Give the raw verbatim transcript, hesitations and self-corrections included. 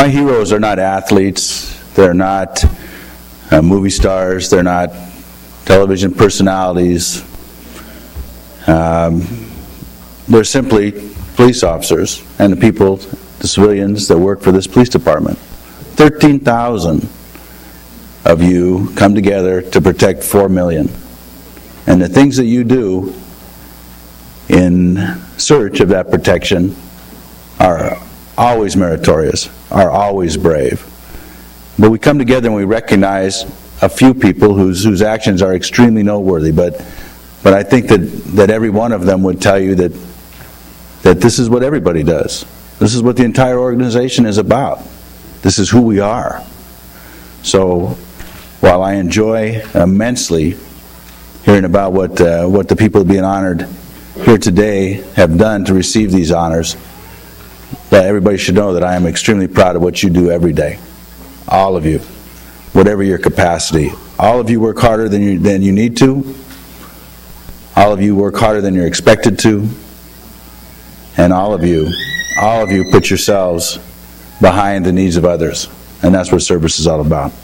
My heroes are not athletes, they're not uh, movie stars, they're not television personalities. Um, they're simply police officers and the people, the civilians that work for this police department. thirteen thousand of you come together to protect four million. And the things that you do in search of that protection are always meritorious, are always brave. But we come together and we recognize a few people whose whose actions are extremely noteworthy, but but I think that, that every one of them would tell you that that this is what everybody does. This is what the entire organization is about. This is who we are. So while I enjoy immensely hearing about what uh, what the people being honored here today have done to receive these honors, but everybody should know that I am extremely proud of what you do every day. All of you, whatever your capacity. All of you work harder than you, than you need to. All of you work harder than you're expected to. And all of you, all of you put yourselves behind the needs of others. And that's what service is all about.